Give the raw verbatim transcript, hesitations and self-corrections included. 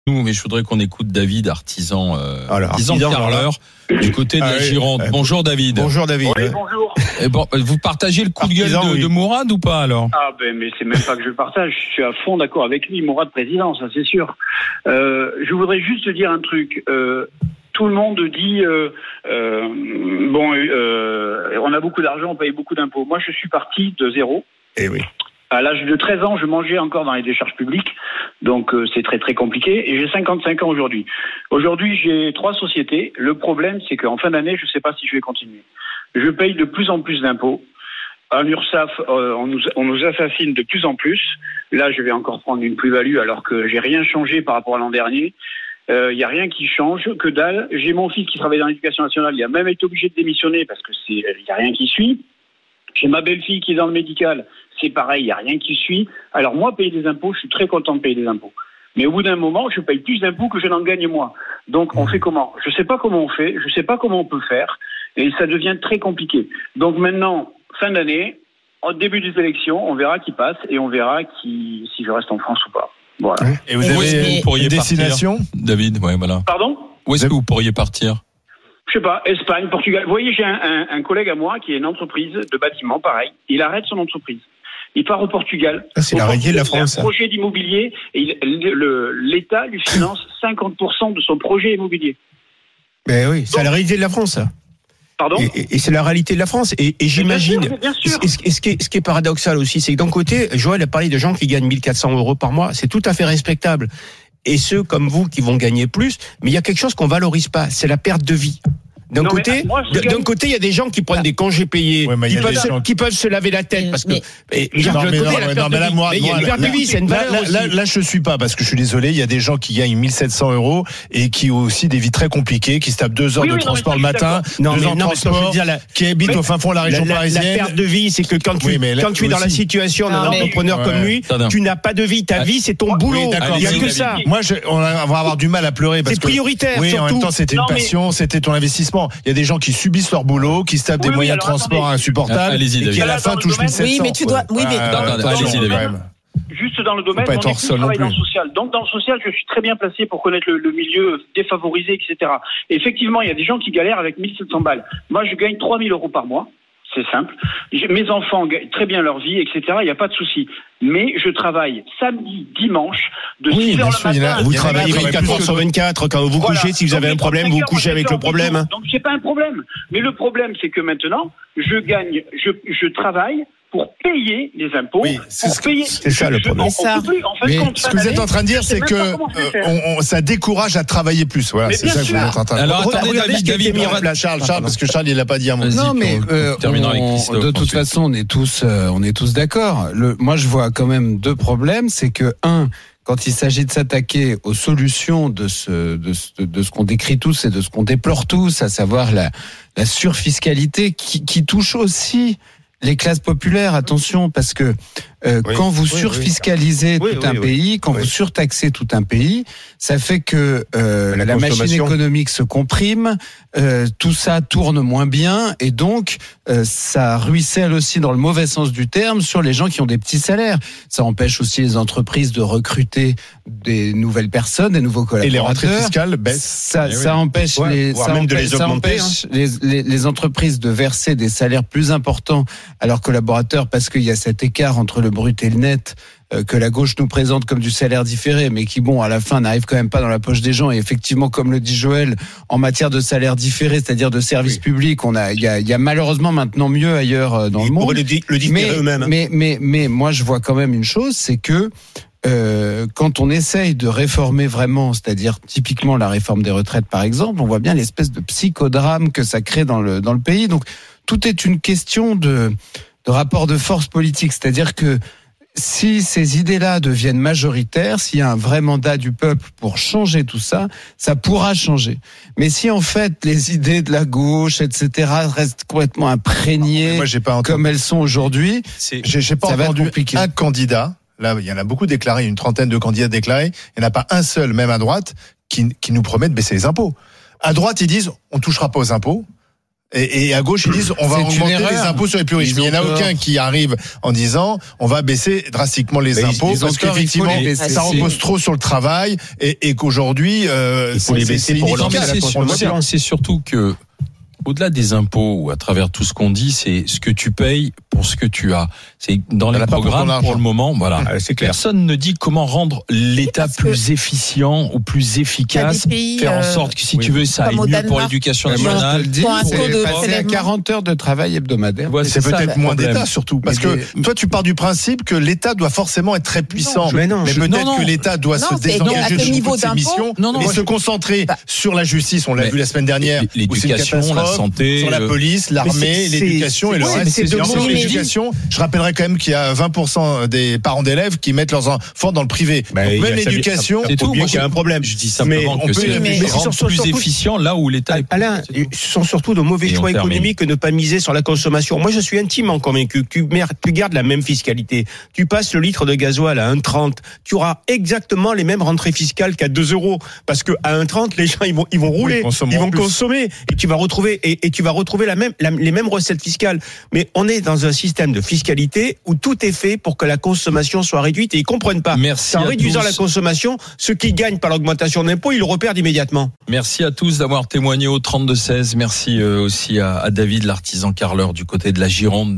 Nous, mais je voudrais qu'on écoute David, artisan, euh, Alors, artisan artisan, carreleur du côté de ah, la oui. Gironde. Bonjour David. Bonjour David. Oui, bonjour. Et bon, vous partagez le coup de Artisan, gueule de, oui. de Mourad ou pas alors? Ah ben mais c'est même pas que je le partage, je suis à fond d'accord avec lui, Mourad président, ça c'est sûr. Euh, je voudrais juste dire un truc. Euh, tout le monde dit euh, euh, bon, euh, on a beaucoup d'argent, on paye beaucoup d'impôts. Moi, je suis parti de zéro. Eh oui. À l'âge de treize ans, je mangeais encore dans les décharges publiques, donc euh, c'est très très compliqué. Et j'ai cinquante-cinq ans aujourd'hui. Aujourd'hui, j'ai trois sociétés. Le problème, c'est qu'en fin d'année, je ne sais pas si je vais continuer. Je paye de plus en plus d'impôts. À l'URSSAF, euh, on, nous, on nous assassine de plus en plus. Là, je vais encore prendre une plus-value alors que j'ai rien changé par rapport à l'an dernier. Il euh, n'y a rien qui change, que dalle. J'ai mon fils qui travaille dans l'éducation nationale. Il a même été obligé de démissionner parce que c'est, il n'y a rien qui suit. J'ai ma belle-fille qui est dans le médical. C'est pareil, il n'y a rien qui suit. Alors moi, payer des impôts, je suis très content de payer des impôts. Mais au bout d'un moment, je paye plus d'impôts que je n'en gagne moi. Donc on fait comment? Je ne sais pas comment on fait, je ne sais pas comment on peut faire. Et ça devient très compliqué. Donc maintenant, fin d'année, au début des élections, on verra qui passe et on verra qui, si je reste en France ou pas. Voilà. Et vous, où est-ce que vous pourriez une destination, partir, David? Ouais, voilà. Pardon? Où est-ce que vous pourriez partir? Je sais pas, Espagne, Portugal. Vous voyez, j'ai un, un, un collègue à moi qui a une entreprise de bâtiment, pareil. Il arrête son entreprise. Il part au Portugal. Ah, c'est au la réalité de la Portugal, France. Il a un projet d'immobilier et il, le, l'État lui finance cinquante pour cent de son projet immobilier. Ben oui, c'est Donc, la réalité de la France. Pardon? Et, et, et c'est la réalité de la France. Et, et j'imagine. Bien sûr, bien sûr. Et, ce, et ce, qui est, ce qui est paradoxal aussi, c'est que d'un côté, Joël a parlé de gens qui gagnent mille quatre cents euros par mois. C'est tout à fait respectable. Et ceux comme vous qui vont gagner plus. Mais il y a quelque chose qu'on valorise pas. C'est la perte de vie. D'un Non, côté, mais, moi, je d'un gagne- côté, il y a des gens qui prennent Ah. des congés payés, Ouais, mais il y qui, a peuvent des se, gens- qui peuvent se laver la tête Mais- parce que. mais- Et, Non, de l'autre mais côté, non, il y a la mais perte non, mais de là, vie. moi, Mais il y a moi, une perte là, de vie, c'est une là, valeur là, aussi. là, là, je suis pas parce que je suis désolé. Il y a des gens qui gagnent mille sept cents euros et qui ont aussi des vies très compliquées, qui se tapent deux heures Oui, de oui, non, transport mais le ça, je matin, suis Non, deux mais heures de non, mais ce que je veux transport, dire, la- qui habitent mais au fin fond de la La, région la- la parisienne. perte de vie, c'est que quand tu, Oui, mais là, quand tu es dans la aussi. situation d'un Non, mais- entrepreneur comme Ouais. lui, Attends. tu n'as pas de vie. Ta Ah, vie, c'est ton oui, boulot. d'accord, Il n'y a mais que David. ça. Moi, je, on va avoir du mal à pleurer parce C'est que prioritaire, oui, en surtout. même temps, c'était une Non, mais- passion, c'était ton investissement. Il y a des gens qui subissent leur boulot, qui se tapent Oui, des oui, moyens de alors, transport attendez. insupportables, Allez-y, et qui David. à la fin Dans le touchent domaine- mille sept cents. Oui, mais tu dois- oui, mais- Ah, Attends, attends, allez-y, quand David. même. Juste dans le domaine, pas mon être hors épouse sol non travaille dans le plus. social. Donc dans le social, je suis très bien placé pour connaître le, le milieu défavorisé, et cetera. Et effectivement, il y a des gens qui galèrent avec mille sept cents balles. Moi, je gagne trois mille euros par mois. C'est simple. J'ai- mes enfants gagnent très bien leur vie, et cetera. Il n'y a pas de souci. Mais je travaille samedi, dimanche, de Oui, six bien heures sûr, le il y en a- matin. Vous Il y en a travaillez qui travaillent vingt-quatre plus heures que sur vingt-quatre. Quand vous Voilà. couchez, si vous Donc, avez un j'ai problème, trente-cinq vous heures, couchez moi, avec je le fais un problème. détour. Donc c'est pas un problème. Mais le problème, c'est que maintenant, je gagne, je, je travaille pour payer les impôts, Oui, c'est pour ce- payer. c'est ça, le Je- problème. on- on Ça. peut plus. En fin de Mais compte, ce fin que vous êtes d'année, en train de dire, je sais c'est même que pas comment je vais euh, faire. on, on- ça décourage à travailler plus. Voilà, Mais c'est bien ça que vous sûr. êtes en train de dire. Alors, attendez, Regardez David, ce qui a été David, mis on en va- place. Charles, Charles, parce que Charles, il l'a pas dit à mon Vas-y. Non, mais pour- euh, pour terminer avec on- Christophe, de toute ensuite. façon, on est tous, euh, on est tous d'accord. Le, moi, je vois quand même deux problèmes. C'est que un, quand il s'agit de s'attaquer aux solutions de ce, de ce, de ce qu'on décrit tous et de ce qu'on déplore tous, à savoir la, la surfiscalité qui, qui touche aussi les classes populaires. Attention, parce que euh, Oui, quand vous oui, surfiscalisez oui. tout Oui, un oui, oui. pays, quand Oui. vous surtaxez tout un pays, ça fait que euh, La la, machine consommation. économique se comprime, euh, tout ça tourne moins bien, et donc euh, ça ruisselle aussi dans le mauvais sens du terme sur les gens qui ont des petits salaires. Ça empêche aussi les entreprises de recruter des nouvelles personnes, des nouveaux Et collaborateurs. les rentrées fiscales baissent. Ça, Eh oui. ça empêche Ouais, les, voire ça même de empêche, les ça augmenter, empêche les, les, les entreprises de verser des salaires plus importants à leurs collaborateurs parce qu'il y a cet écart entre le brut et le net euh, que la gauche nous présente comme du salaire différé, mais qui, bon, à la fin, n'arrive quand même pas dans la poche des gens. Et effectivement, comme le dit Joël, en matière de salaire différé, c'est-à-dire de services Oui. publics, on a, il y a, il y a malheureusement maintenant mieux ailleurs euh, dans Ils le monde. pourraient le, di- le différer Mais, eux-mêmes. mais, mais, mais moi, je vois quand même une chose, c'est que euh, quand on essaye de réformer vraiment, c'est-à-dire typiquement la réforme des retraites par exemple, on voit bien l'espèce de psychodrame que ça crée dans le dans le pays. Donc tout est une question de de rapport de force politique, c'est-à-dire que si ces idées-là deviennent majoritaires, s'il y a un vrai mandat du peuple pour changer tout ça, ça pourra changer. Mais si en fait les idées de la gauche, et cetera, restent complètement imprégnées Moi, j'ai pas entendu. comme elles sont aujourd'hui, C'est- J'ai j'ai pas Ça va être entendu compliqué. un candidat. Là, il y en a beaucoup déclarés, une trentaine de candidats déclarés. Il n'y en a pas un seul, même à droite, qui, qui nous promet de baisser les impôts. À droite, ils disent, on touchera pas aux impôts. Et, et à gauche, ils disent on va C'est une augmenter erreur. les impôts sur les plus riches. Ils Mais il n'y en a ont aucun tort. qui arrive en disant on va baisser drastiquement les Mais ils- impôts ils ont parce tort, il faut qu'effectivement les baisser. ça repose trop sur le travail et, et qu'aujourd'hui euh, Il faut les c'est- baisser c'est pour inefficace. Non, mais relancer la c'est consommation. sûr- c'est surtout que, au-delà des impôts ou à travers tout ce qu'on dit, c'est ce que tu payes pour ce que tu as. C'est dans On les n'a pas pour ton programmes argent. pour le moment, voilà. Ah, c'est clair. Personne ne dit comment rendre l'État parce que- plus efficient ou plus efficace, Il y a des pays, faire en euh, sorte que si oui. tu veux ça aille comme au mieux pour Danemark. l'éducation Mais moi, je te nationale. le dis, Pour un c'est taux de passer à prélèvement. quarante heures de travail hebdomadaire. Ouais, Et c'est ça, peut-être le moins problème. d'État surtout, parce Mais que toi tu pars du principe que l'État doit forcément être très puissant. mais non, je- peut-être non, non. que l'État doit Non, se c'est à désengager quel de niveau beaucoup de ses d'impôt missions Non, non, et moi, se je- concentrer Bah. sur la justice. On l'a Mais vu la semaine dernière. où c'est une l'éducation, la catastrophe, santé, sur la le- police, Mais l'armée, c'est- c'est- l'éducation et le c'est- reste. mais c'est Et en de- plus, mais- l'éducation, je rappellerai quand même qu'il y a vingt pour cent des parents d'élèves qui mettent leurs enfants dans le privé. Bah, Donc il y a- même ça- l'éducation, C'est faut tout. bien Moi, qu'il y a un problème. Je dis Mais simplement on que peut- c'est mais- mais rendre surtout- plus surtout- efficient là où l'État est. Alain, C'est tout. ce sont surtout de mauvais Et on choix termine. économiques que ne pas miser sur la consommation. Moi, je suis intimement convaincu que tu, mer- tu gardes la même fiscalité. Tu passes le litre de gasoil à un virgule trente, tu auras exactement les mêmes rentrées fiscales qu'à deux euros. Parce que à un virgule trente, les gens, ils vont, ils vont rouler, ils consommeront ils vont plus. consommer, et tu vas retrouver, et, et tu vas retrouver la même, la- les mêmes recettes fiscales. Mais on est dans un système de fiscalité où tout est fait pour que la consommation soit réduite, et ils comprennent pas. Merci En à réduisant tous. la consommation, ceux qui gagnent par l'augmentation d'impôts, ils le repèrent immédiatement. Merci à tous d'avoir témoigné au trente-deux seize. Merci euh, aussi à, à David, l'artisan carreleur du côté de la Gironde.